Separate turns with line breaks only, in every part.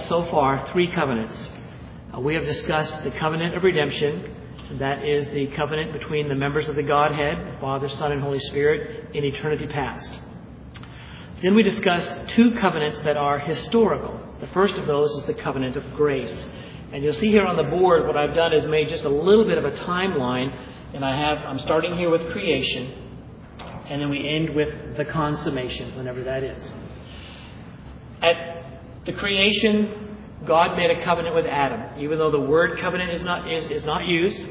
discussed so far 3 covenants. We have discussed the covenant of redemption. That is the covenant between the members of the Godhead, Father, Son, and Holy Spirit, in eternity past. Then we discussed 2 covenants that are historical. The first of those is the covenant of grace. And you'll see here on the board what I've done is made just a little bit of a timeline. And I'm starting here with creation. And then we end with the consummation, whenever that is. At the creation, God made a covenant with Adam. Even though the word covenant is not used,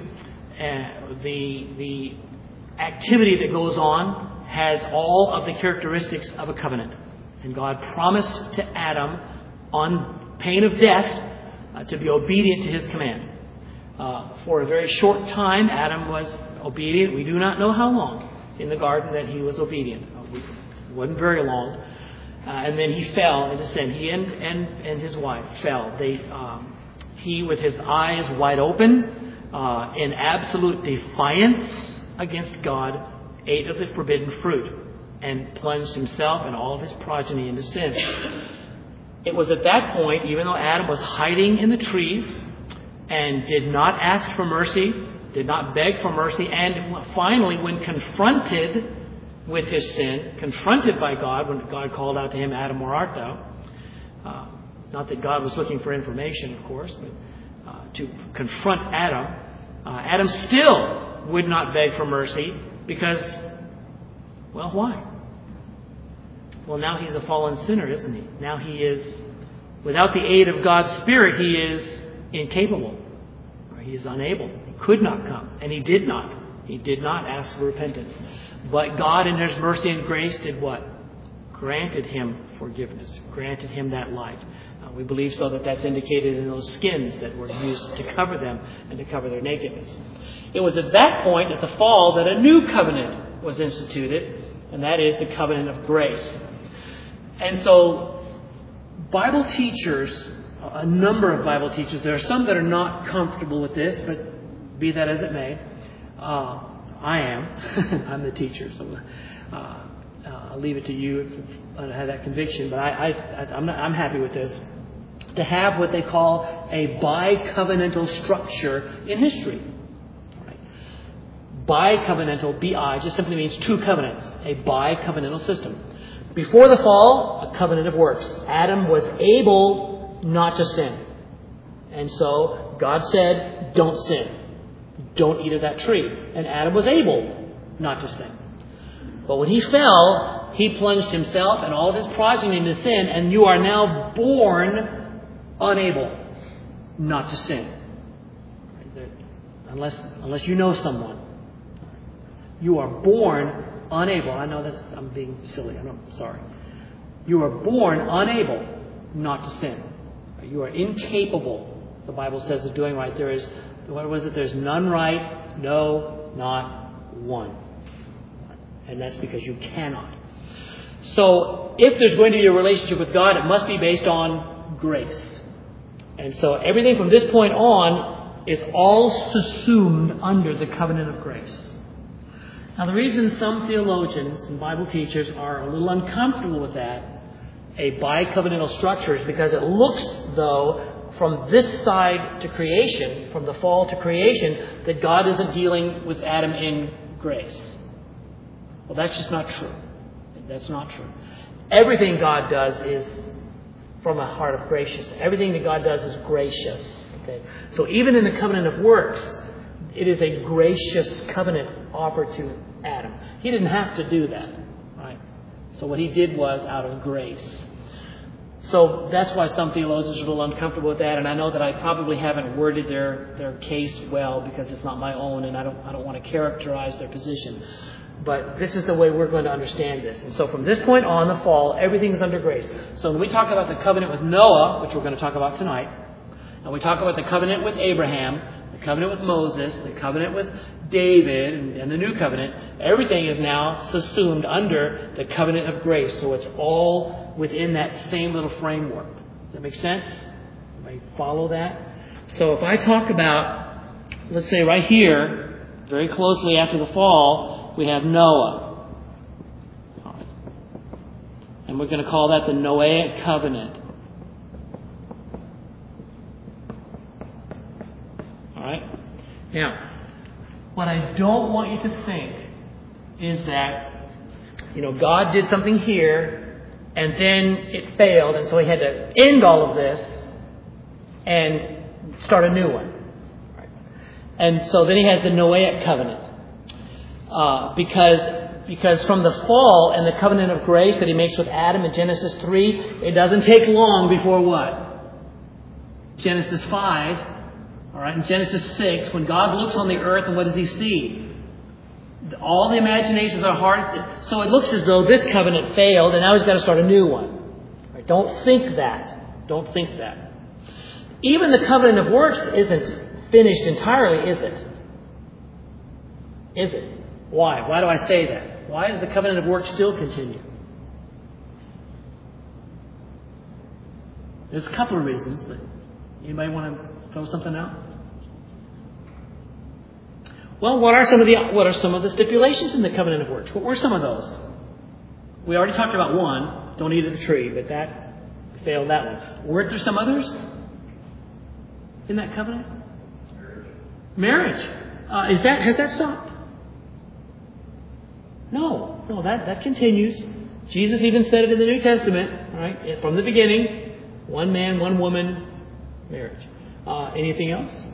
the activity that goes on has all of the characteristics of a covenant. And God promised to Adam, on pain of death, to be obedient to his command. For a very short time, Adam was obedient. We do not know how long in the garden that he was obedient. It wasn't very long. And then he fell into sin. He and his wife fell. He, with his eyes wide open, in absolute defiance against God, ate of the forbidden fruit and plunged himself and all of his progeny into sin. It was at that point, even though Adam was hiding in the trees and did not ask for mercy, did not beg for mercy, and finally, when confronted with his sin, confronted by God, when God called out to him, Adam, where art thou? Not that God was looking for information, of course, but to confront Adam. Adam still would not beg for mercy because, well, why? Well, now he's a fallen sinner, isn't he? Now he is, without the aid of God's Spirit, he is incapable. He is unable. He could not come, and he did not. He did not ask for repentance. But God, in His mercy and grace, did what? Granted him forgiveness. Granted him that life. We believe so that's indicated in those skins that were used to cover them and to cover their nakedness. It was at that point, at the fall, that a new covenant was instituted, and that is the covenant of grace. And so, Bible teachers, a number of Bible teachers, there are some that are not comfortable with this, but be that as it may, I am. I'm the teacher, so I'll leave it to you if I have that conviction. But I'm happy with this. To have what they call a bicovenantal structure in history. Right? Bicovenantal, B-I, just simply means 2 covenants. A bicovenantal system. Before the fall, a covenant of works. Adam was able not to sin. And so God said, don't sin. Don't eat of that tree. And Adam was able not to sin. But when he fell, he plunged himself and all of his progeny into sin, and you are now born unable not to sin. Unless you know someone. You are born unable. I know I'm being silly. I'm sorry. You are born unable not to sin. You are incapable, the Bible says, of doing right. There's none right, no, not one. And that's because you cannot. So, if there's going to be a relationship with God, it must be based on grace. And so, everything from this point on is all subsumed under the covenant of grace. Now, the reason some theologians and Bible teachers are a little uncomfortable with that, a bicovenantal structure, is because it looks, though, from this side to creation, from the fall to creation, that God isn't dealing with Adam in grace. Well, that's just not true. That's not true. Everything God does is from a heart of gracious. Everything that God does is gracious. Okay? So even in the covenant of works, it is a gracious covenant offered to Adam. He didn't have to do that. Right? So what he did was out of grace. So that's why some theologians are a little uncomfortable with that, and I know that I probably haven't worded their case well because it's not my own, and I don't want to characterize their position. But this is the way we're going to understand this. And so from this point on, the fall, everything is under grace. So when we talk about the covenant with Noah, which we're going to talk about tonight, and we talk about the covenant with Abraham, the covenant with Moses, the covenant with David, and the new covenant, everything is now subsumed under the covenant of grace. So it's all within that same little framework. Does that make sense? Everybody follow that? So if I talk about, let's say right here, very closely after the fall, we have Noah. All right. And we're going to call that the Noahic covenant. right? Now, what I don't want you to think is that, God did something here and then it failed, and so he had to end all of this and start a new one. Right? And so then he has the Noahic covenant. Because from the fall and the covenant of grace that he makes with Adam in Genesis 3, it doesn't take long before what? Genesis 5. All right, in Genesis 6, when God looks on the earth, and what does he see? All the imaginations of our hearts. So it looks as though this covenant failed, and now he's got to start a new one. Right? Don't think that. Don't think that. Even the covenant of works isn't finished entirely, is it? Is it? Why? Why do I say that? Why does the covenant of works still continue? There's a couple of reasons, but anybody want to throw something out? Well, what are some of the stipulations in the covenant of works? What were some of those? We already talked about one, don't eat of the tree, but that failed that one. Weren't there some others in that covenant? Marriage. Has that stopped? No, that continues. Jesus even said it in the New Testament, right? From the beginning, one man, one woman, marriage. Anything else?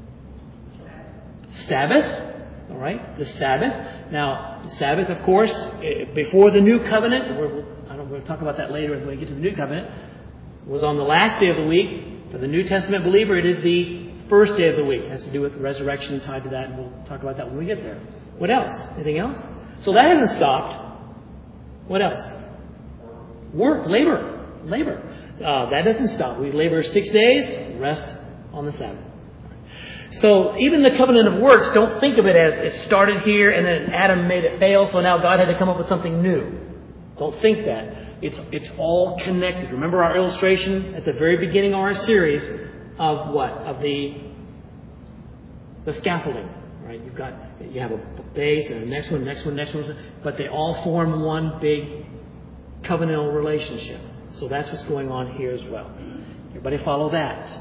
Sabbath. All right, the Sabbath. Now, the Sabbath, of course, before the New Covenant, we'll talk about that later when we get to the New Covenant, was on the last day of the week. For the New Testament believer, it is the first day of the week. It has to do with resurrection tied to that, and we'll talk about that when we get there. What else? Anything else? So that hasn't stopped. What else? Work, labor. That doesn't stop. We labor 6 days, rest on the Sabbath. So even the covenant of works, don't think of it as it started here and then Adam made it fail, so now God had to come up with something new. Don't think that. It's all connected. Remember our illustration at the very beginning of our series of what? Of the scaffolding. Right? You have a base and the next one, but they all form one big covenantal relationship. So that's what's going on here as well. Everybody follow that.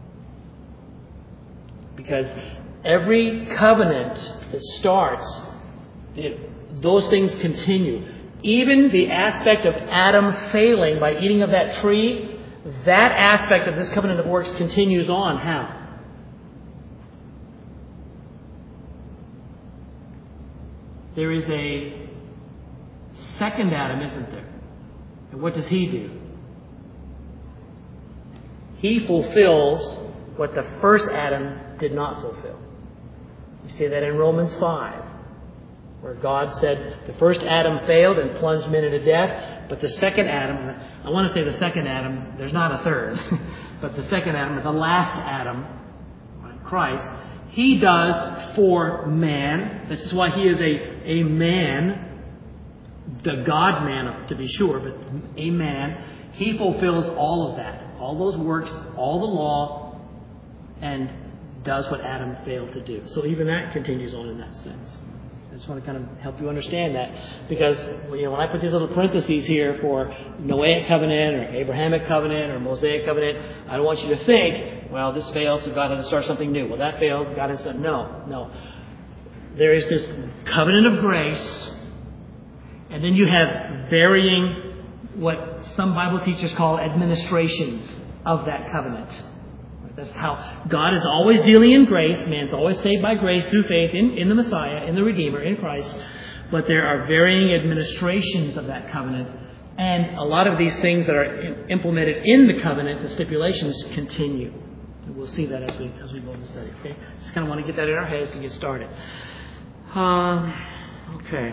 Because every covenant that starts, those things continue. Even the aspect of Adam failing by eating of that tree, that aspect of this covenant of works continues on. How? There is a second Adam, isn't there? And what does he do? He fulfills what the first Adam did not fulfill. You see that in Romans 5, where God said the first Adam failed and plunged men into death, but the second Adam, I want to say the second Adam, there's not a third, but the second Adam, the last Adam, Christ, he does for man. This is why he is a man, the God-man to be sure, but a man. He fulfills all of that, all those works, all the law, and does what Adam failed to do. So even that continues on in that sense. I just want to kind of help you understand that, because when I put these little parentheses here for Noahic covenant or Abrahamic covenant or Mosaic covenant, I don't want you to think, well, this failed, so God had to start something new. Well, that failed, God has done. No. There is this covenant of grace, and then you have varying, what some Bible teachers call administrations of that covenant. That's how God is always dealing in grace. Man's always saved by grace through faith in the Messiah, in the Redeemer, in Christ. But there are varying administrations of that covenant. And a lot of these things that are implemented in the covenant, the stipulations, continue. And we'll see that as we go in the study. Okay? Just kind of want to get that in our heads to get started. Okay.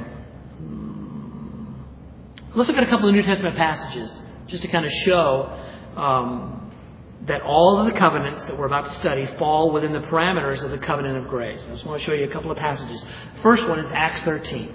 Let's look at a couple of New Testament passages just to kind of show that all of the covenants that we're about to study fall within the parameters of the covenant of grace. I just want to show you a couple of passages. First one is Acts 13.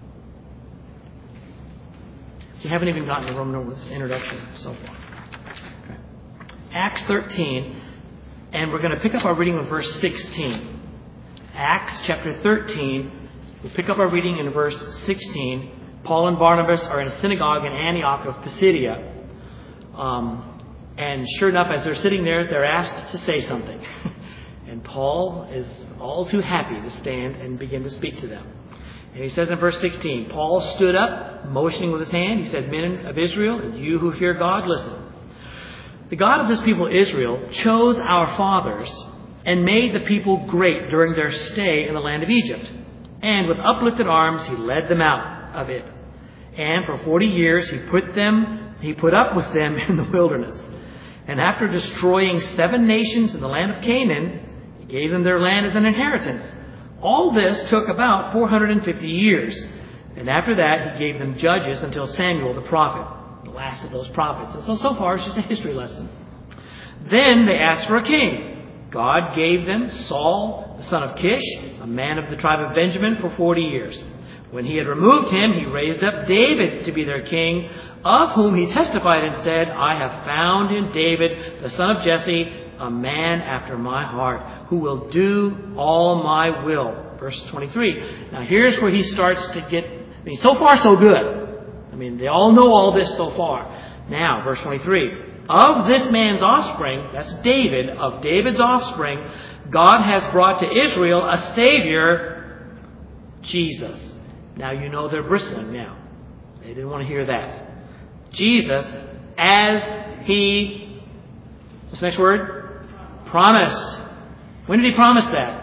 You haven't even gotten to Roman introduction so far. Okay. Acts 13, and we're going to pick up our reading with verse 16. Acts chapter 13, we'll pick up our reading in verse 16. Paul and Barnabas are in a synagogue in Antioch of Pisidia. And sure enough, as they're sitting there, they're asked to say something. And Paul is all too happy to stand and begin to speak to them. And he says in verse 16, Paul stood up, motioning with his hand. He said, "Men of Israel, and you who fear God, listen. The God of this people Israel chose our fathers and made the people great during their stay in the land of Egypt. And with uplifted arms he led them out of it. And for 40 years he put up with them in the wilderness. And after destroying 7 nations in the land of Canaan, he gave them their land as an inheritance. All this took about 450 years. And after that he gave them judges until Samuel the prophet, the last of those prophets." And so far it's just a history lesson. Then they asked for a king. God gave them Saul, the son of Kish, a man of the tribe of Benjamin, for 40 years. When he had removed him, he raised up David to be their king, of whom he testified and said, "I have found in David, the son of Jesse, a man after my heart, who will do all my will." Verse 23. Now here's where he starts to get, so far so good. They all know all this so far. Now, verse 23. "Of this man's offspring," that's David, "of David's offspring, God has brought to Israel a Savior, Jesus." Now you know they're bristling now. They didn't want to hear that. Jesus, as he, what's the next word? Promised. When did he promise that?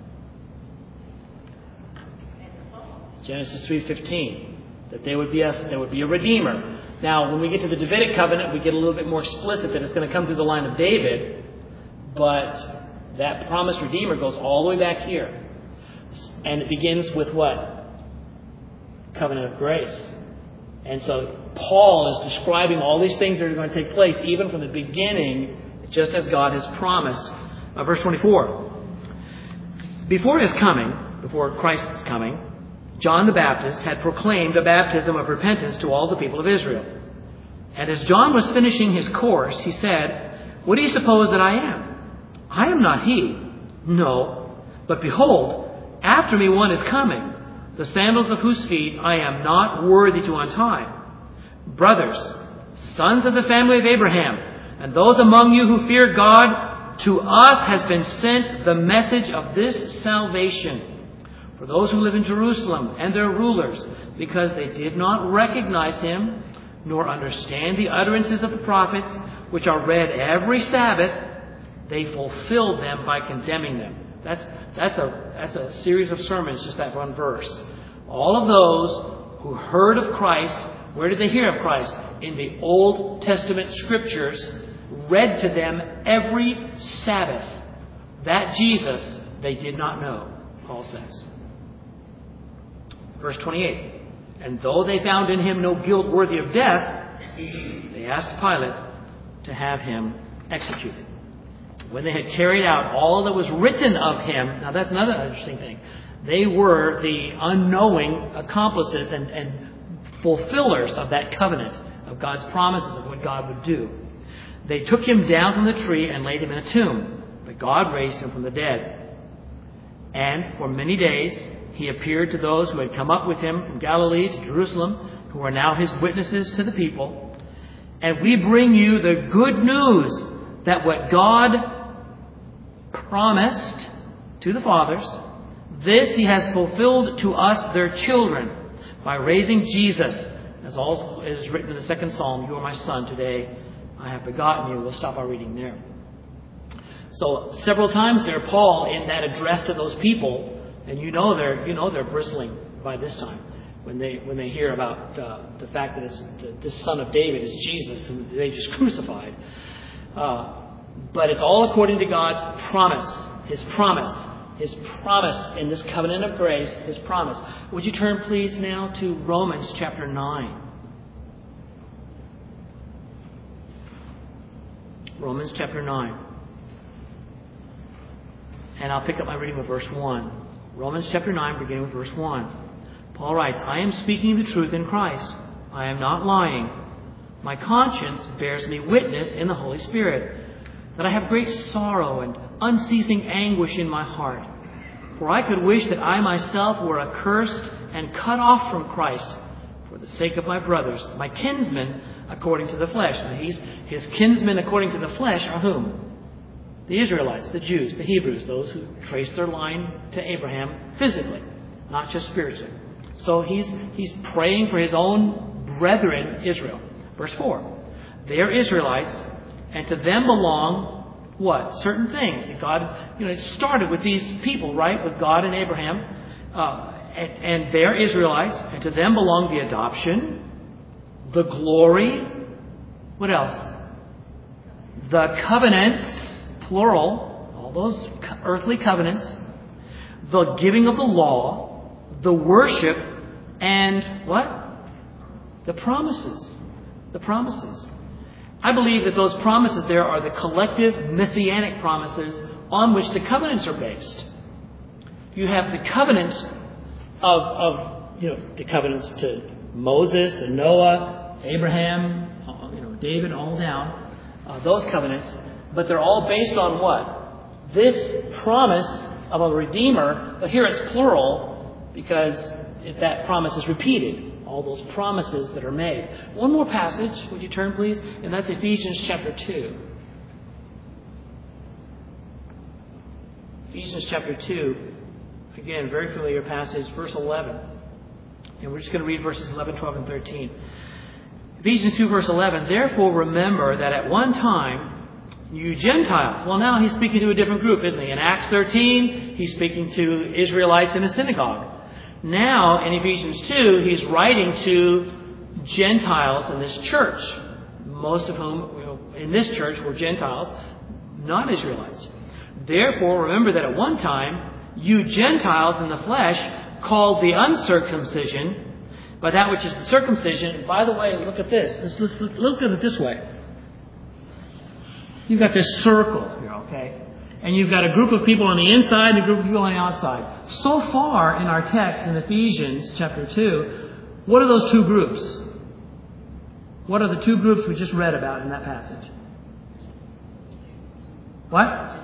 Genesis 3:15. That there would be a Redeemer. Now, when we get to the Davidic covenant, we get a little bit more explicit that it's going to come through the line of David. But that promised Redeemer goes all the way back here. And it begins with what? Covenant of grace. And so Paul is describing all these things that are going to take place even from the beginning, just as God has promised. Verse 24. Before Christ's coming, John the Baptist had proclaimed a baptism of repentance to all the people of Israel. And as John was finishing his course, he said, "What do you suppose that I am? I am not he. No, but behold, after me one is coming, the sandals of whose feet I am not worthy to untie. Brothers, sons of the family of Abraham, and those among you who fear God, to us has been sent the message of this salvation. For those who live in Jerusalem and their rulers, because they did not recognize him, nor understand the utterances of the prophets, which are read every Sabbath, they fulfilled them by condemning them." That's a series of sermons, just that one verse. All of those who heard of Christ, where did they hear of Christ? In the Old Testament scriptures, read to them every Sabbath. That Jesus they did not know, Paul says. Verse 28. "And though they found in him no guilt worthy of death, they asked Pilate to have him executed. When they had carried out all that was written of him," now that's another interesting thing. They were the unknowing accomplices and fulfillers of that covenant, of God's promises of what God would do. "They took him down from the tree and laid him in a tomb, but God raised him from the dead. And for many days he appeared to those who had come up with him from Galilee to Jerusalem, who are now his witnesses to the people. And we bring you the good news that what God promised to the fathers, this he has fulfilled to us, their children, by raising Jesus, as also is written in the 2nd Psalm, 'You are my son, today I have begotten you.'" We'll stop our reading there. So several times there, Paul, in that address to those people, and you know they're bristling by this time when they hear about the fact that this son of David is Jesus, who they just crucified. But it's all according to God's promise, His promise in this covenant of grace, His promise. Would you turn, please, now to Romans chapter 9. Romans chapter 9. And I'll pick up my reading with verse 1. Romans chapter 9, beginning with verse 1. Paul writes, "I am speaking the truth in Christ. I am not lying. My conscience bears me witness in the Holy Spirit that I have great sorrow and unceasing anguish in my heart. For I could wish that I myself were accursed and cut off from Christ for the sake of my brothers, my kinsmen according to the flesh." Now his kinsmen according to the flesh are whom? The Israelites, the Jews, the Hebrews, those who trace their line to Abraham physically, not just spiritually. So he's praying for his own brethren, Israel. Verse 4. They are Israelites, and to them belong what? Certain things. God, it started with these people, right? With God and Abraham. And they are Israelites, and to them belong the adoption, the glory. What else? The covenants, plural, all those earthly covenants, the giving of the law, the worship, and what? The promises. The promises. I believe that those promises there are the collective messianic promises on which the covenants are based. You have the covenants of the covenants to Moses, to Noah, Abraham, David, all down. Those covenants, but they're all based on what? This promise of a Redeemer, but here it's plural because that promise is repeated. All those promises that are made. One more passage, would you turn please? And that's Ephesians chapter 2. Ephesians chapter 2, again, very familiar passage, verse 11. And we're just going to read verses 11, 12, and 13. Ephesians 2, verse 11, therefore remember that at one time you Gentiles. Well, now he's speaking to a different group, isn't he? In Acts 13, he's speaking to Israelites in a synagogue. Now, in Ephesians 2, he's writing to Gentiles in this church, most of whom in this church were Gentiles, not Israelites. Therefore, remember that at one time you Gentiles in the flesh called the uncircumcision by that which is the circumcision. And by the way, look at this. Let's look at it this way. You've got this circle here, okay? And you've got a group of people on the inside and a group of people on the outside. So far in our text in Ephesians chapter 2, what are those two groups? What are the two groups we just read about in that passage? What?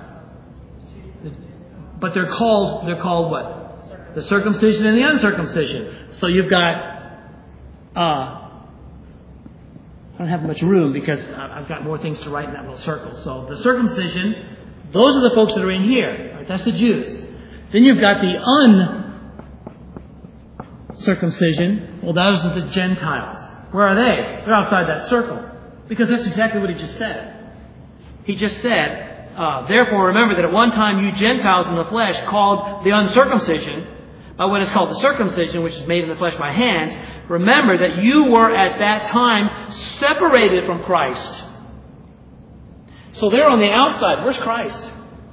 But they're called what? The circumcision and the uncircumcision. So you've got I don't have much room because I've got more things to write in that little circle. So the circumcision, those are the folks that are in here. Right? That's the Jews. Then you've got the uncircumcision. Well, those are the Gentiles. Where are they? They're outside that circle. Because that's exactly what he just said. He just said, therefore remember that at one time you Gentiles in the flesh called the uncircumcision by what is called the circumcision, which is made in the flesh by hands. Remember that you were at that time separated from Christ. So they're on the outside. Where's Christ?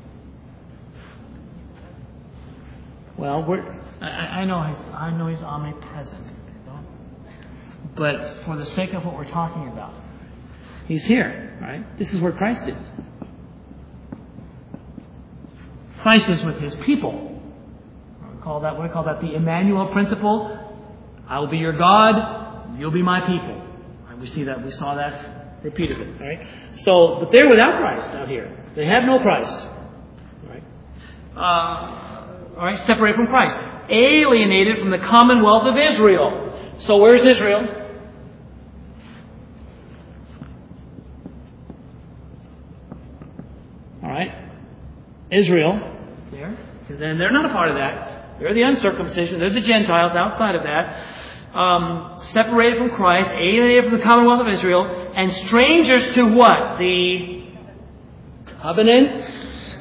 Well, I know he's omnipresent. But for the sake of what we're talking about, he's here, right? This is where Christ is. Christ is with his people. We call that the Emmanuel principle. I will be your God, you'll be my people. Right? We saw that repeatedly. Right? So, but they're without Christ out here. They have no Christ. Right? All right, separated from Christ. Alienated from the commonwealth of Israel. So where's Israel? All right. Israel. There. And then they're not a part of that. They're the uncircumcision. They're the Gentiles outside of that. Separated from Christ. Alienated from the commonwealth of Israel. And strangers to what? The covenants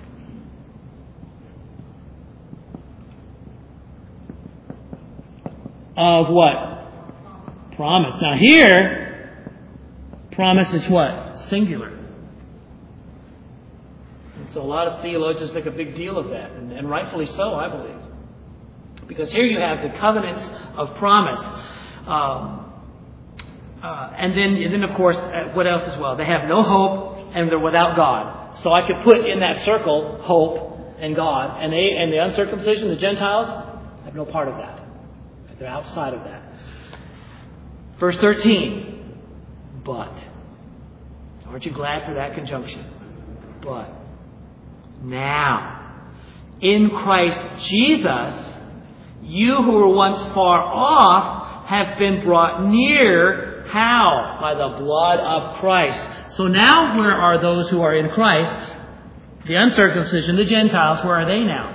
of what? Promise. Now here, promise is what? Singular. And so a lot of theologians make a big deal of that. And rightfully so, I believe. Because here you have the covenants of promise. And then of course, what else as well? They have no hope and they're without God. So I could put in that circle hope and God. And the uncircumcision, the Gentiles, have no part of that. They're outside of that. Verse 13. But. Aren't you glad for that conjunction? But. Now. In Christ Jesus, you who were once far off have been brought near. How? By the blood of Christ. So now where are those who are in Christ? The uncircumcision, the Gentiles, where are they now?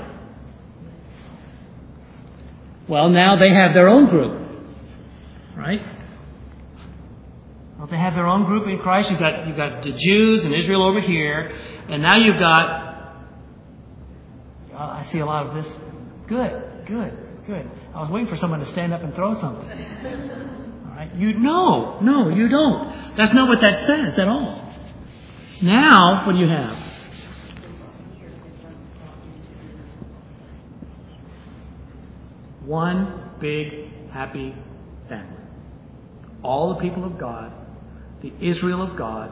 Well, now they have their own group. Right? Well, they have their own group in Christ. You've got the Jews and Israel over here. And now you've got... I see a lot of this. Good. I was waiting for someone to stand up and throw something. All right? No, you don't. That's not what that says at all. Now, what do you have? One big, happy family. All the people of God, the Israel of God,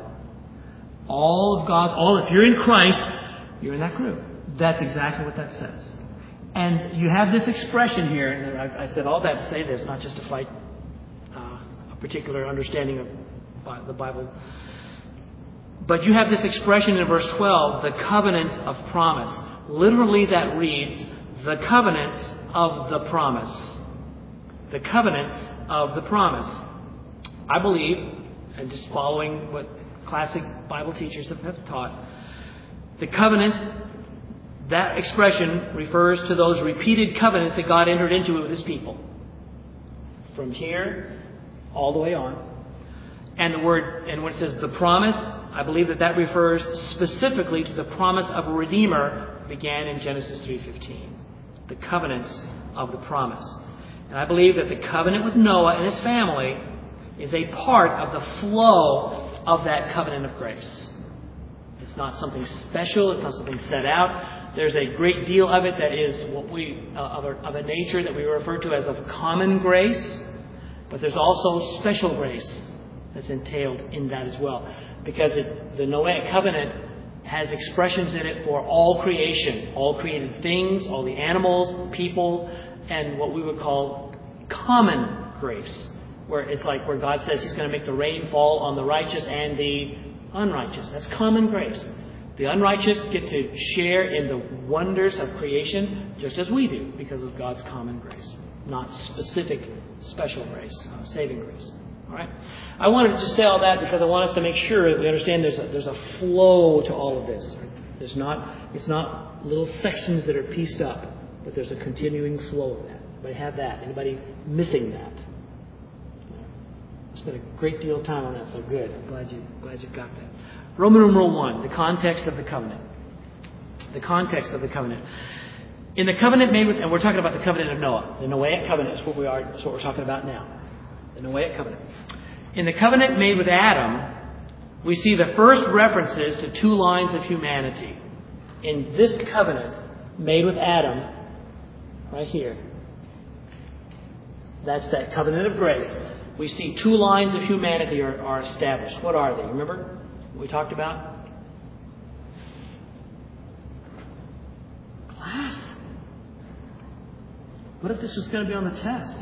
if you're in Christ, you're in that group. That's exactly what that says. And you have this expression here, and I said all that to say this, not just to fight a particular understanding of the Bible. But you have this expression in verse 12, the covenants of promise. Literally that reads, the covenants of the promise. The covenants of the promise. I believe, and just following what classic Bible teachers have taught, the covenants, that expression refers to those repeated covenants that God entered into with His people. From here all the way on. And when it says the promise, I believe that refers specifically to the promise of a Redeemer began in Genesis 3:15. The covenants of the promise. And I believe that the covenant with Noah and his family is a part of the flow of that covenant of grace. It's not something special. It's not something set out. There's a great deal of it that is what of a nature that we refer to as of common grace. But there's also special grace that's entailed in that as well. Because the Noahic covenant has expressions in it for all creation, all created things, all the animals, people, and what we would call common grace. Where God says He's going to make the rain fall on the righteous and the unrighteous. That's common grace. The unrighteous get to share in the wonders of creation just as we do because of God's common grace. Not specific, special grace, saving grace. All right? I wanted to just say all that because I want us to make sure that we understand there's a flow to all of this. It's not little sections that are pieced up, but there's a continuing flow of that. Anybody have that? Anybody missing that? I spent a great deal of time on that, so good. I'm glad you got that. Roman numeral 1, the context of the covenant. The context of the covenant. In the covenant made with, and we're talking about the covenant of Noah. The Noahic covenant is what we're talking about now. The Noahic covenant. In the covenant made with Adam, we see the first references to two lines of humanity. In this covenant made with Adam, right here, that's that covenant of grace. We see two lines of humanity are established. What are they? Remember what we talked about? Class. What if this was going to be on the test?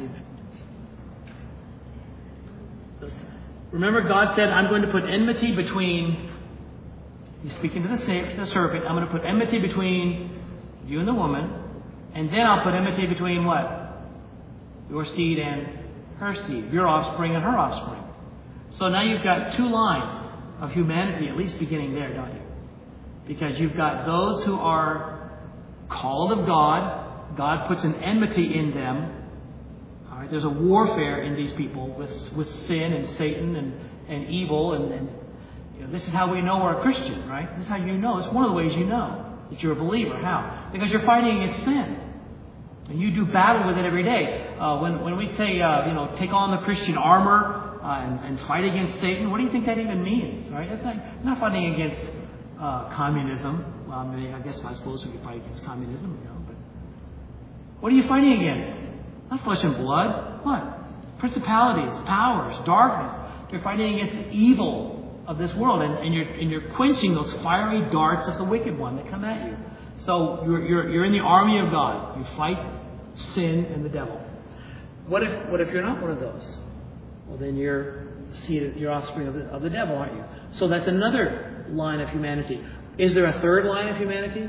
Remember, God said, I'm going to put enmity between... He's speaking to the serpent. I'm going to put enmity between you and the woman. And then I'll put enmity between what? Your seed and her seed. Your offspring and her offspring. So now you've got two lines of humanity, at least beginning there, don't you? Because you've got those who are called of God. God puts an enmity in them. All right, there's a warfare in these people with sin and Satan and evil. And this is how we know we're a Christian, right? This is how you know. It's one of the ways you know that you're a believer. How? Because you're fighting against sin. And you do battle with it every day. When we say, take on the Christian armor and fight against Satan, what do you think that even means? Right? It's not fighting against communism. Well, I suppose we could fight against communism, but what are you fighting against? Not flesh and blood. What? Principalities, powers, darkness. You're fighting against the evil of this world, and you're quenching those fiery darts of the wicked one that come at you. So you're in the army of God. You fight sin and the devil. What if you're not one of those? Well, then you're offspring of the devil, aren't you? So that's another line of humanity. Is there a third line of humanity?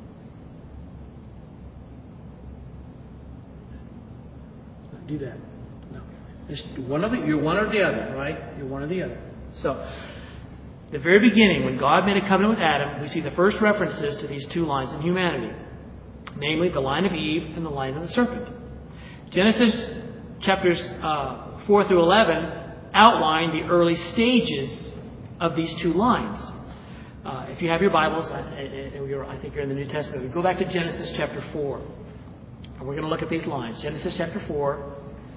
Don't do that. No. You're one or the other, right? You're one or the other. So the very beginning, when God made a covenant with Adam, we see the first references to these two lines in humanity, namely the line of Eve and the line of the serpent. Genesis chapters 4 through 11 outline the early stages of these two lines. If you have your Bibles, I think you're in the New Testament, we go back to Genesis chapter 4. And we're going to look at these lines. Genesis chapter 4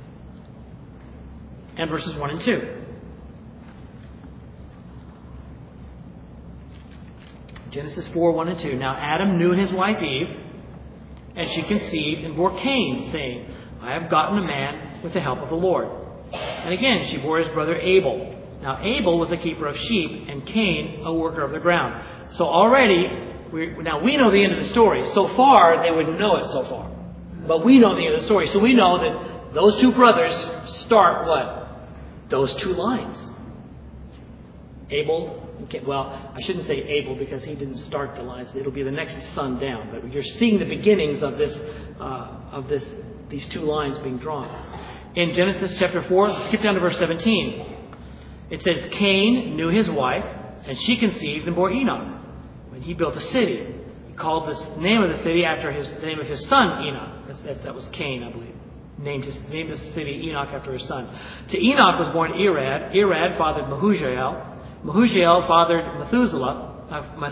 and verses 1 and 2. Genesis 4, 1 and 2. Now Adam knew his wife Eve, and she conceived and bore Cain, saying, I have gotten a man with the help of the Lord. And again she bore his brother Abel. Now Abel was a keeper of sheep, and Cain a worker of the ground. So already, we know the end of the story. So far, they wouldn't know it so far. But we know the end of the story. So we know that those two brothers start what? Those two lines. Abel. Well, I shouldn't say Abel because he didn't start the lines. It'll be the next son down. But you're seeing the beginnings of these two lines being drawn. In Genesis chapter 4, skip down to verse 17. It says, Cain knew his wife, and she conceived and bore Enoch. When he built a city, he called the name of the city after the name of his son Enoch. That was Cain, I believe. Named the city Enoch after his son. To Enoch was born Irad. Irad fathered Mehujael. Mehujael fathered Methuselah,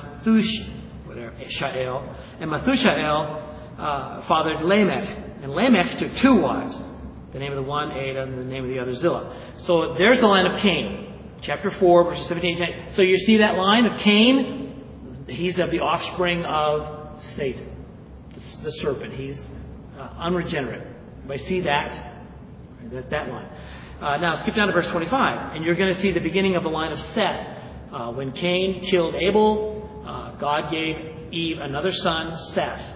and Methushael fathered Lamech. And Lamech took two wives. The name of the one, Ada, and the name of the other, Zillah. So there's the line of Cain. Chapter 4, verses 17 and 18. So you see that line of Cain? He's of the offspring of Satan, the serpent. He's unregenerate. Everybody see that? That line. Now skip down to verse 25, and you're going to see the beginning of the line of Seth. When Cain killed Abel, God gave Eve another son, Seth.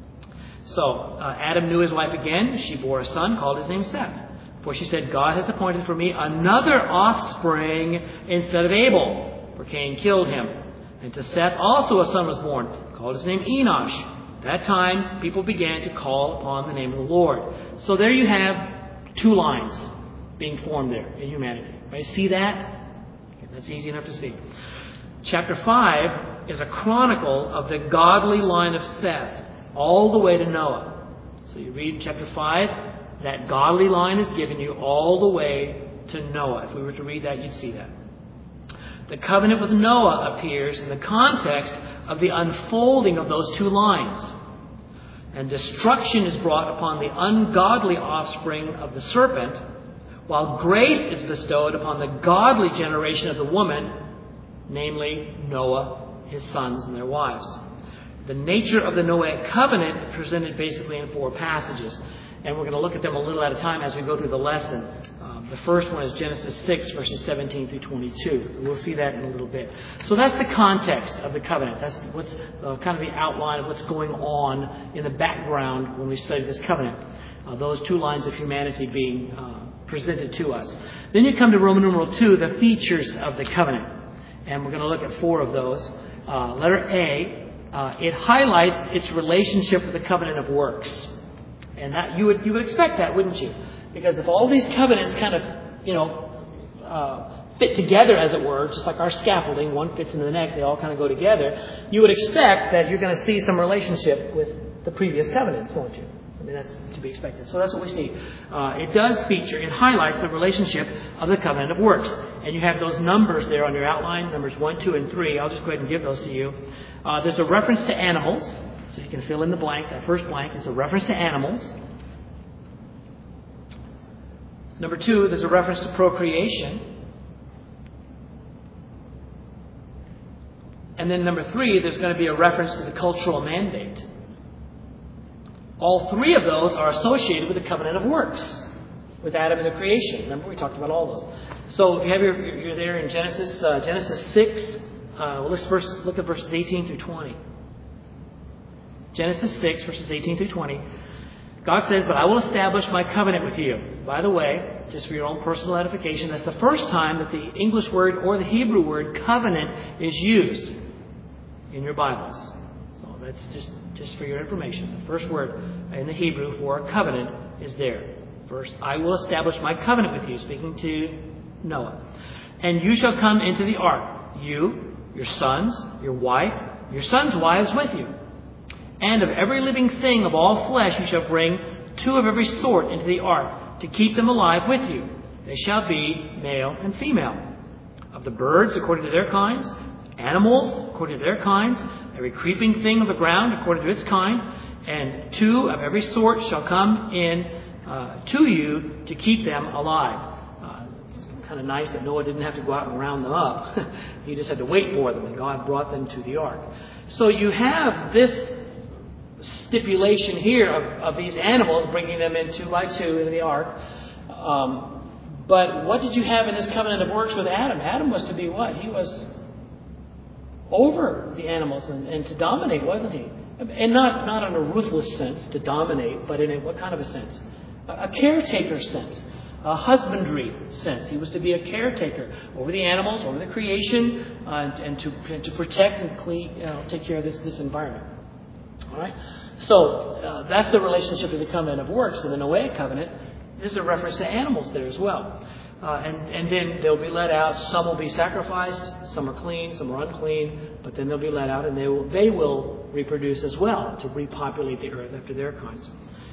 So Adam knew his wife again. She bore a son, called his name Seth. For she said, God has appointed for me another offspring instead of Abel, for Cain killed him. And to Seth also a son was born, called his name Enosh. That time people began to call upon the name of the Lord. So there you have two lines being formed there in humanity. Right? See that? Okay, that's easy enough to see. Chapter 5 is a chronicle of the godly line of Seth all the way to Noah. So you read chapter 5, that godly line is given you all the way to Noah. If we were to read that, you'd see that. The covenant with Noah appears in the context of the unfolding of those two lines. And destruction is brought upon the ungodly offspring of the serpent, while grace is bestowed upon the godly generation of the woman, namely Noah, his sons, and their wives. The nature of the Noahic covenant is presented basically in 4 passages. And we're going to look at them a little at a time as we go through the lesson. The first one is Genesis 6, verses 17 through 22. We'll see that in a little bit. So that's the context of the covenant. That's what's kind of the outline of what's going on in the background when we study this covenant. Those two lines of humanity being presented to us. Then you come to Roman numeral 2, the features of the covenant. And we're going to look at 4 of those. Letter A. It highlights its relationship with the covenant of works. And that you would expect that, wouldn't you? Because if all these covenants kind of, fit together, as it were, just like our scaffolding, one fits into the next, they all kind of go together, you would expect that you're going to see some relationship with the previous covenants, won't you? I mean, that's to be expected. So that's what we see. It does feature, it highlights the relationship of the covenant of works. And you have those numbers there on your outline, numbers 1, 2, and 3. I'll just go ahead and give those to you. There's a reference to animals. So you can fill in the blank. That first blank is a reference to animals. Number 2, there's a reference to procreation. And then number 3, there's going to be a reference to the cultural mandate. All 3 of those are associated with the covenant of works, with Adam and the creation. Remember, we talked about all those. So if you have you're there in Genesis 6. Let's first look at verses 18 through 20. Genesis 6, verses 18 through 20. God says, but I will establish my covenant with you. By the way, just for your own personal edification, that's the first time that the English word or the Hebrew word covenant is used in your Bibles. So that's just for your information. The first word in the Hebrew for covenant is there. First, I will establish my covenant with you, speaking to Noah. And you shall come into the ark, you, your sons, your wife, your sons' wives with you. And of every living thing of all flesh you shall bring 2 of every sort into the ark, to keep them alive with you. They shall be male and female. Of the birds according to their kinds, animals according to their kinds, every creeping thing of the ground according to its kind, and 2 of every sort shall come in to you to keep them alive. It's kind of nice that Noah didn't have to go out and round them up. He just had to wait for them, and God brought them to the ark. So you have this stipulation here of these animals, bringing them in 2 by 2 into the ark. But what did you have in this covenant of works with Adam? Adam was to be what? He was over the animals and to dominate, wasn't he? And not in a ruthless sense, to dominate, but in what kind of a sense? A caretaker sense, a husbandry sense. He was to be a caretaker over the animals, over the creation, and to protect and clean, take care of this environment. All right? So that's the relationship of the covenant of works. In the Noahic covenant, this is a reference to animals there as well. And then they'll be let out. Some will be sacrificed. Some are clean. Some are unclean. But then they'll be let out, and they will reproduce as well to repopulate the earth after their kinds.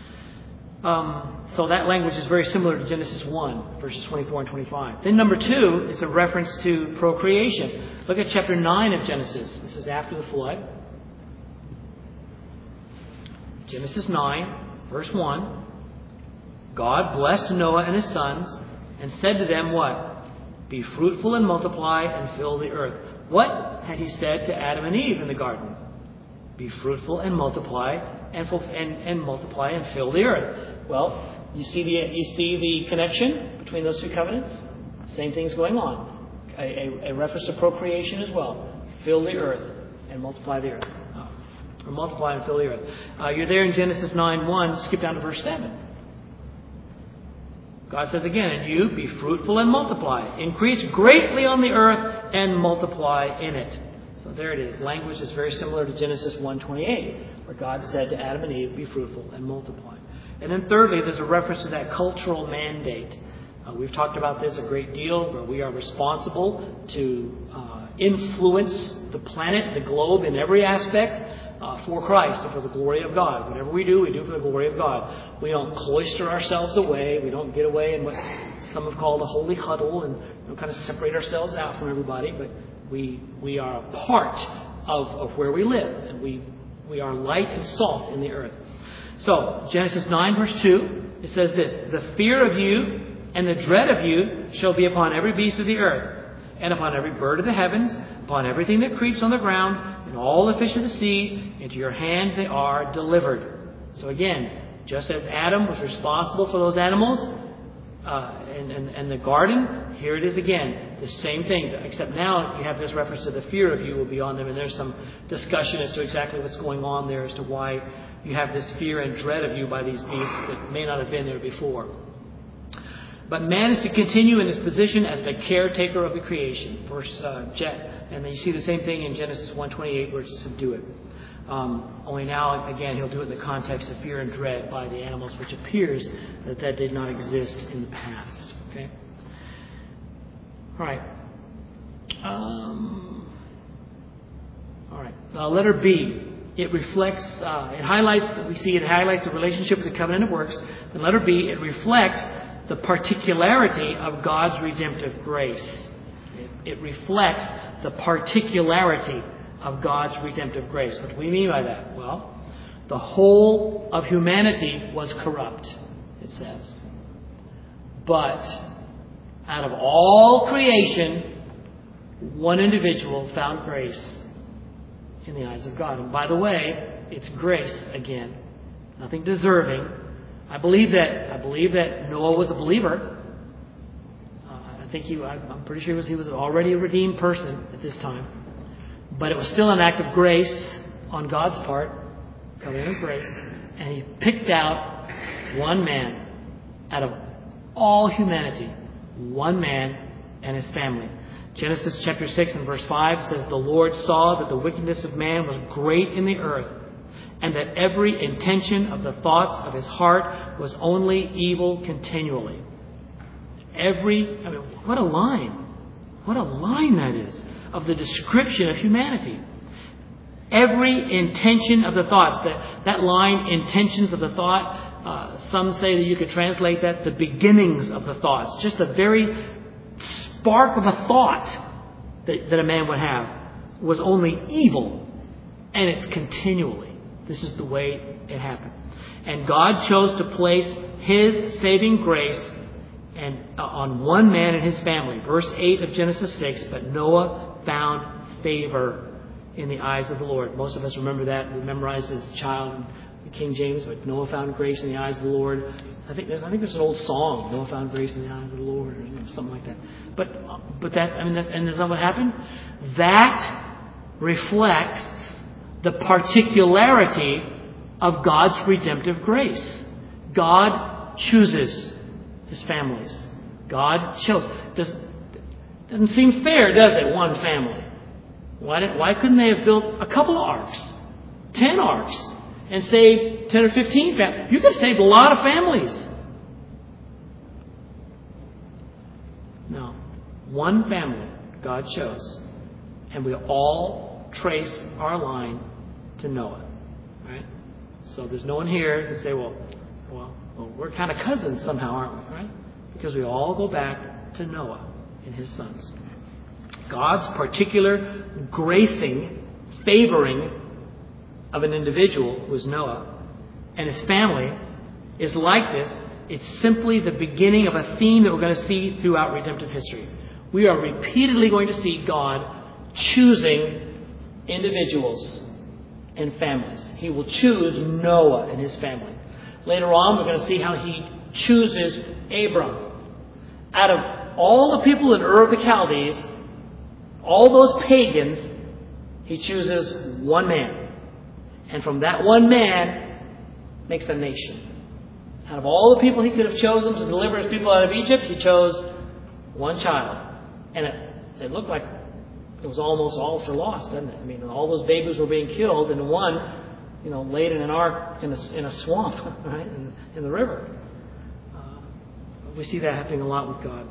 So that language is very similar to Genesis 1, verses 24 and 25. Then number 2 is a reference to procreation. Look at chapter 9 of Genesis. This is after the flood. Genesis 9, verse 1. God blessed Noah and his sons and said to them what? Be fruitful and multiply and fill the earth. What had he said to Adam and Eve in the garden? Be fruitful and multiply and multiply and fill the earth. Well, you see the connection between those 2 covenants? Same thing's going on. A reference to procreation as well. Fill the earth and multiply the earth. Or multiply and fill the earth. You're there in Genesis 9:1. Skip down to verse 7. God says again, and you be fruitful and multiply. Increase greatly on the earth and multiply in it. So there it is. Language is very similar to Genesis 1:28, where God said to Adam and Eve, be fruitful and multiply. And then thirdly, there's a reference to that cultural mandate. We've talked about this a great deal, where we are responsible to influence the planet, the globe in every aspect for Christ and for the glory of God. Whatever we do for the glory of God. We don't cloister ourselves away. We don't get away in what some have called a holy huddle and kind of separate ourselves out from everybody. But we are a part of where we live. And we are light and salt in the earth. So, Genesis 9 verse 2, it says this, the fear of you and the dread of you shall be upon every beast of the earth, and upon every bird of the heavens, upon everything that creeps on the ground, and all the fish of the sea. Into your hand they are delivered. So again, just as Adam was responsible for those animals and the garden, here it is again, the same thing. Except now you have this reference to the fear of you will be on them, and there's some discussion as to exactly what's going on there as to why you have this fear and dread of you by these beasts that may not have been there before. But man is to continue in his position as the caretaker of the creation. And then you see the same thing in Genesis 1:28, where it's to subdue it. Only now, again, he'll do it in the context of fear and dread by the animals, which appears that did not exist in the past. Okay. All right. All right. Letter B. It reflects, it highlights the relationship with the covenant of works. And letter B, it reflects the particularity of God's redemptive grace. It reflects the particularity of God's redemptive grace. What do we mean by that? Well, the whole of humanity was corrupt, it says. But out of all creation, one individual found grace in the eyes of God. And by the way, it's grace again. Nothing deserving. I believe that Noah was a believer. I'm pretty sure he was already a redeemed person at this time. But it was still an act of grace on God's part, covenant of grace. And he picked out one man out of all humanity, one man and his family. Genesis chapter 6 and verse 5 says, the Lord saw that the wickedness of man was great in the earth, and that every intention of the thoughts of his heart was only evil continually. What a line. What a line that is. of the description of humanity. Every intention of the thoughts, that line, intentions of the thought, some say that you could translate that the beginnings of the thoughts. Just a very spark of a thought that a man would have was only evil. And it's continually. This is the way it happened. And God chose to place His saving grace on one man and his family. Verse 8 of Genesis 6, but Noah found favor in the eyes of the Lord. Most of us remember that. We memorized as a child in King James, but Noah found grace in the eyes of the Lord. I think there's an old song, Noah found grace in the eyes of the Lord, or something like that. But that, and is that what happened? That reflects the particularity of God's redemptive grace. God chooses His families. God chose. Doesn't seem fair, does it? One family. Why couldn't they have built a couple of arks, 10 arks, and saved 10 or 15 families? You could have saved a lot of families. No. One family God chose. And we all trace our line to Noah. Right? So there's no one here who say, well, we're kind of cousins somehow, aren't we? Right? Because we all go back to Noah and his sons. God's particular gracing, favoring of an individual was Noah, and his family is like this. It's simply the beginning of a theme that we're going to see throughout redemptive history. We are repeatedly going to see God choosing individuals and families. He will choose Noah and his family. Later on, we're going to see how He chooses Abram. Out of all the people in Ur of the Chaldees, all those pagans, He chooses one man. And from that one man, makes a nation. Out of all the people He could have chosen to deliver His people out of Egypt, He chose one child. And it looked like it was almost all for loss, doesn't it? I mean, all those babies were being killed, and one, laid in an ark in a swamp, right, in the river. We see that happening a lot with God.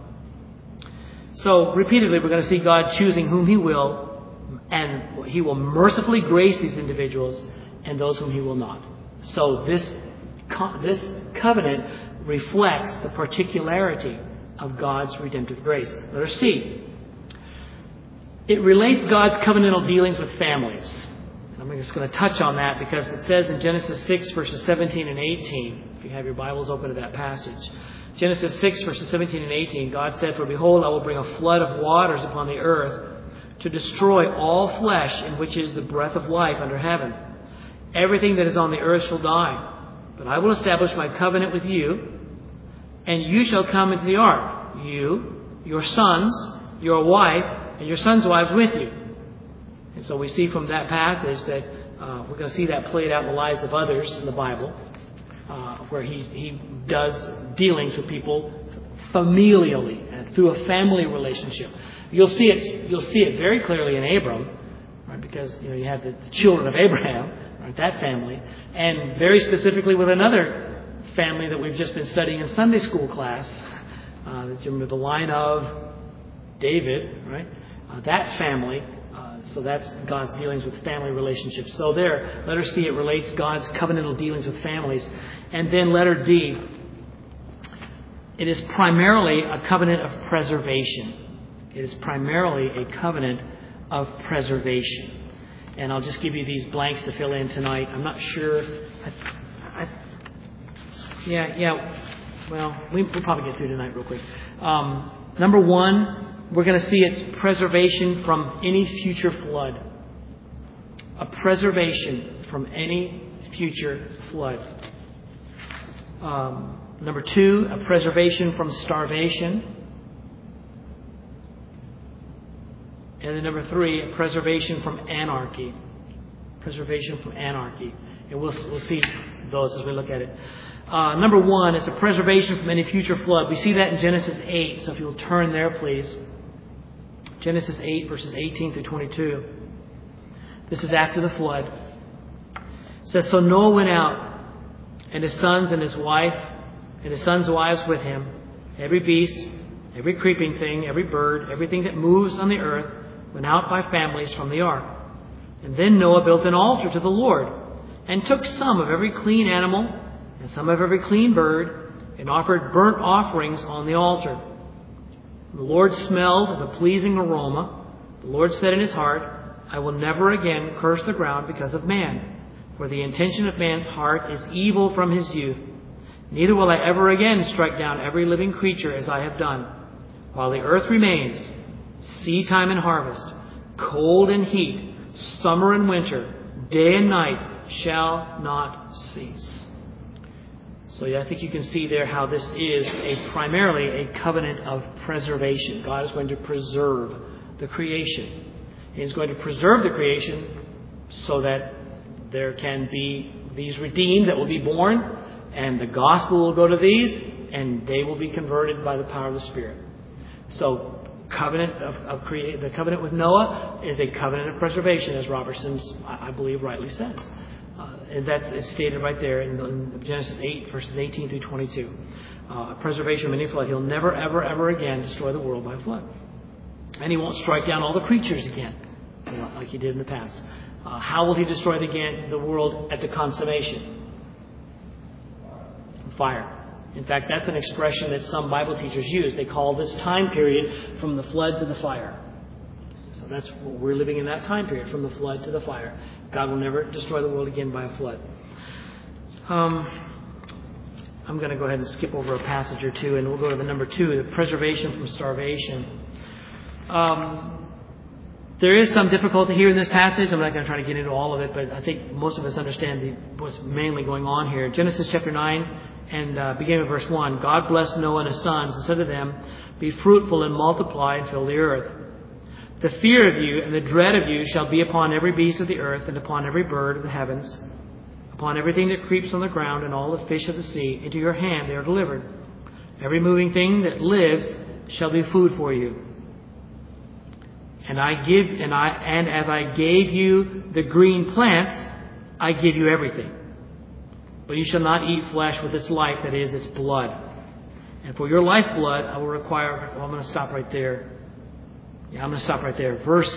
So, repeatedly, we're going to see God choosing whom He will, and He will mercifully grace these individuals and those whom He will not. So, this covenant reflects the particularity of God's redemptive grace. Letter C. It relates God's covenantal dealings with families. I'm just going to touch on that because it says in Genesis 6, verses 17 and 18, if you have your Bibles open to that passage. Genesis 6, verses 17 and 18, God said, for behold, I will bring a flood of waters upon the earth to destroy all flesh in which is the breath of life under heaven. Everything that is on the earth shall die. But I will establish my covenant with you, and you shall come into the ark, you, your sons, your wife, and your son's wife with you. And so we see from that passage that we're going to see that played out in the lives of others in the Bible, where he does dealings with people familially and through a family relationship. You'll see it very clearly in Abram, right? Because you have the children of Abraham, right? That family, and very specifically with another family that we've just been studying in Sunday school class. You remember the line of David, right? That family. So that's God's dealings with family relationships. So there, letter C, it relates God's covenantal dealings with families. And then letter D, it is primarily a covenant of preservation. It is primarily a covenant of preservation. And I'll just give you these blanks to fill in tonight. I'm not sure. Well, we'll probably get through tonight real quick. Number one, we're going to see its preservation from any future flood. A preservation from any future flood. Number two, a preservation from starvation. And then number three, a preservation from anarchy. Preservation from anarchy. And we'll see those as we look at it. Number one, it's a preservation from any future flood. We see that in Genesis 8. So if you'll turn there, please. Genesis 8, verses 18 through 22. This is after the flood. It says, so Noah went out, and his sons and his wife, and his sons' wives with him, every beast, every creeping thing, every bird, everything that moves on the earth, went out by families from the ark. And then Noah built an altar to the Lord, and took some of every clean animal and some of every clean bird, and offered burnt offerings on the altar. The Lord smelled of a pleasing aroma. The Lord said in his heart, I will never again curse the ground because of man, for the intention of man's heart is evil from his youth. Neither will I ever again strike down every living creature as I have done. While the earth remains, seed time and harvest, cold and heat, summer and winter, day and night shall not cease. So I think you can see there how this is primarily a covenant of preservation. God is going to preserve the creation. He's going to preserve the creation so that there can be these redeemed that will be born, and the gospel will go to these, and they will be converted by the power of the Spirit. So the covenant with Noah is a covenant of preservation, as Robertson, I believe, rightly says. And it's stated right there in Genesis 8, verses 18 through 22. Preservation of any flood. He'll never, ever, ever again destroy the world by flood. And he won't strike down all the creatures again, like he did in the past. How will he destroy the world at the consummation? Fire. In fact, that's an expression that some Bible teachers use. They call this time period from the flood to the fire. So that's what we're living in, that time period, from the flood to the fire. God will never destroy the world again by a flood. I'm going to go ahead and skip over a passage or two, and we'll go to the number 2, the preservation from starvation. There is some difficulty here in this passage. I'm not going to try to get into all of it, but I think most of us understand what's mainly going on here. Genesis chapter 9 and beginning with verse 1. God blessed Noah and his sons and said to them, be fruitful and multiply and fill the earth. The fear of you and the dread of you shall be upon every beast of the earth and upon every bird of the heavens, upon everything that creeps on the ground and all the fish of the sea. Into your hand they are delivered. Every moving thing that lives shall be food for you. And as I gave you the green plants, I give you everything. But you shall not eat flesh with its life, that is, its blood. And for your lifeblood, I will require. Well, I'm going to stop right there. Yeah, I'm going to stop right there. Verse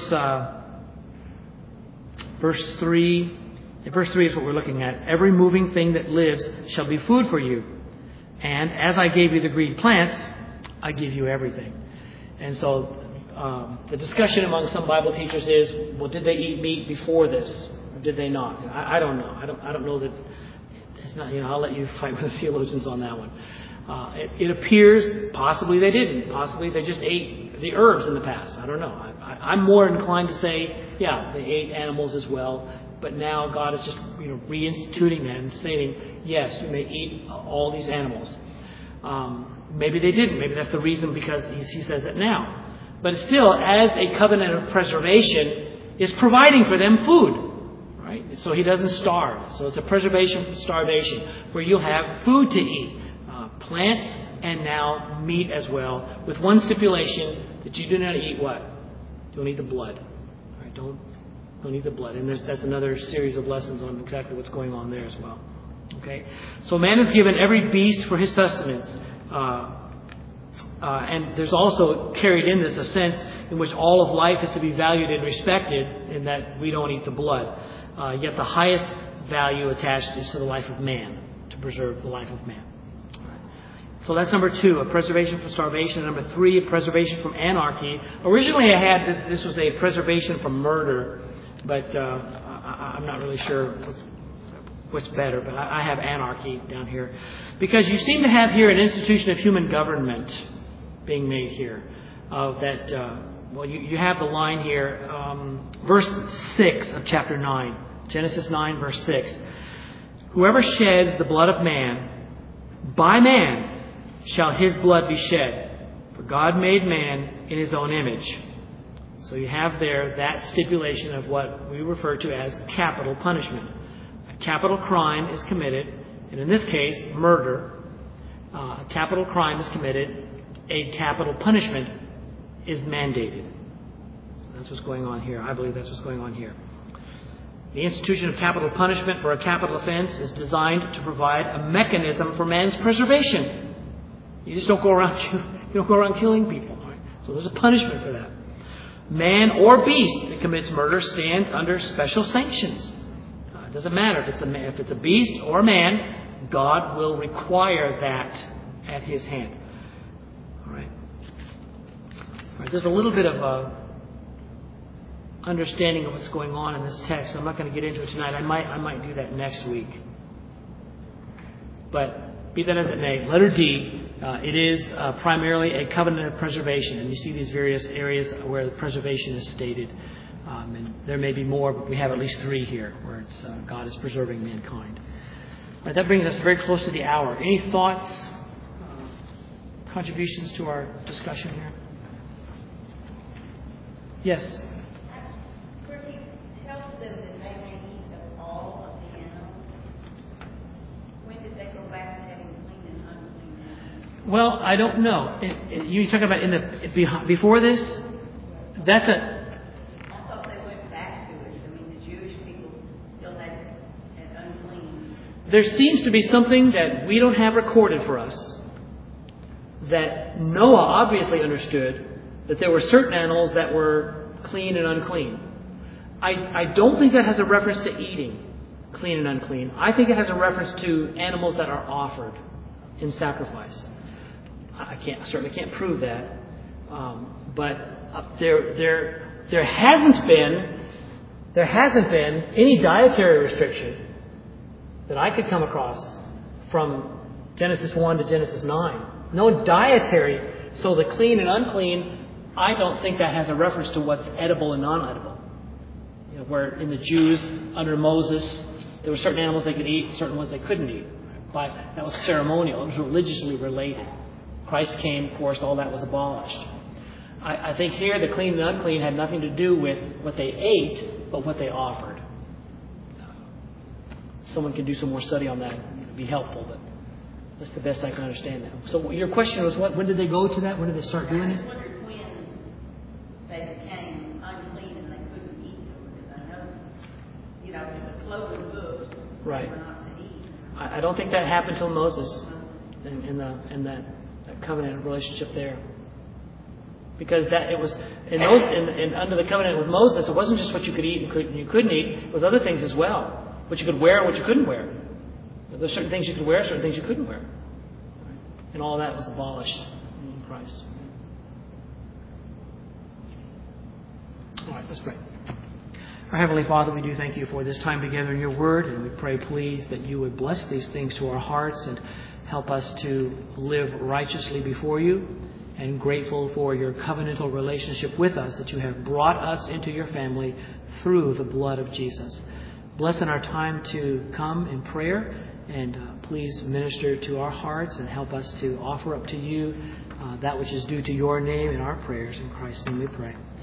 3. Verse 3 is what we're looking at. Every moving thing that lives shall be food for you. And as I gave you the green plants, I give you everything. And so the discussion among some Bible teachers is, well, did they eat meat before this? Or did they not? I don't know. I don't know that. It's not. I'll let you fight with the theologians on that one. It appears possibly they didn't. Possibly they just ate the herbs in the past. I don't know. I'm more inclined to say, yeah, they ate animals as well. But now God is just reinstituting that and stating, yes, you may eat all these animals. Maybe they didn't. Maybe that's the reason, because he says it now. But still, as a covenant of preservation, is providing for them food. Right? So he doesn't starve. So it's a preservation from starvation, where you'll have food to eat. Plants and now meat as well, with one stipulation, that you do not eat what? Don't eat the blood. All right? Don't eat the blood. And that's another series of lessons on exactly what's going on there as well. Okay? So man is given every beast for his sustenance. And there's also carried in this a sense in which all of life is to be valued and respected, in that we don't eat the blood. Yet the highest value attached is to the life of man, to preserve the life of man. So that's number 2, a preservation from starvation. And number 3, a preservation from anarchy. Originally I had this was a preservation from murder, but I'm not really sure what's better. But I have anarchy down here, because you seem to have here an institution of human government being made here. You have the line here, verse 6 of chapter 9, Genesis 9, verse 6. Whoever sheds the blood of man, by man shall his blood be shed. For God made man in his own image. So you have there that stipulation of what we refer to as capital punishment. A capital crime is committed, and in this case, murder. A capital crime is committed. A capital punishment is mandated. So that's what's going on here. I believe that's what's going on here. The institution of capital punishment for a capital offense is designed to provide a mechanism for man's preservation. You just don't go around killing people. Right? So there's a punishment for that. man or beast that commits murder stands under special sanctions. It doesn't matter if it's a beast or a man, God will require that at His hand. All right. There's a little bit of understanding of what's going on in this text. I'm not going to get into it tonight. I might do that next week. But be that as it may, letter D, it is primarily a covenant of preservation. And you see these various areas where the preservation is stated. And there may be more, but we have at least 3 here where it's God is preserving mankind. All right, that brings us very close to the hour. Any thoughts, contributions to our discussion here? Yes?
Where He tells them that they may eat of all of the animals, when did they go back to having clean and unclean animals?
Well, I don't know. You talking about before this? That's a...
I thought they went back to it. I mean, the Jewish people still had unclean.
There seems to be something that we don't have recorded for us that Noah obviously understood, that there were certain animals that were clean and unclean. I don't think that has a reference to eating clean and unclean. I think it has a reference to animals that are offered in sacrifice. I certainly can't prove that, but there hasn't been any dietary restriction that I could come across from Genesis 1 to Genesis 9. No dietary. So the clean and unclean, I don't think that has a reference to what's edible and non-edible. You know, where in the Jews under Moses, there were certain animals they could eat, certain ones they couldn't eat. That was ceremonial. It was religiously related. Christ came, of course, all that was abolished. I think here the clean and unclean had nothing to do with what they ate, but what they offered. Someone can do some more study on that. It would be helpful, but that's the best I can understand that. So your question was, when did they go to that? When did they start doing it?
I wondered when they became unclean and they couldn't eat them, because I know, in the clothing books,
right,
they were not to eat.
I don't think that happened till Moses in that covenant relationship there. Because that it was under the covenant with Moses, it wasn't just what you could eat and you couldn't eat. It was other things as well. What you could wear and what you couldn't wear. There's certain things you could wear, certain things you couldn't wear. And all that was abolished in Christ. All right, let's pray. Our Heavenly Father, we do thank You for this time together in Your Word, and we pray, please, that You would bless these things to our hearts and help us to live righteously before You, and grateful for Your covenantal relationship with us, that You have brought us into Your family through the blood of Jesus. Bless in our time to come in prayer, and please minister to our hearts and help us to offer up to You that which is due to Your name in our prayers. In Christ's name we pray.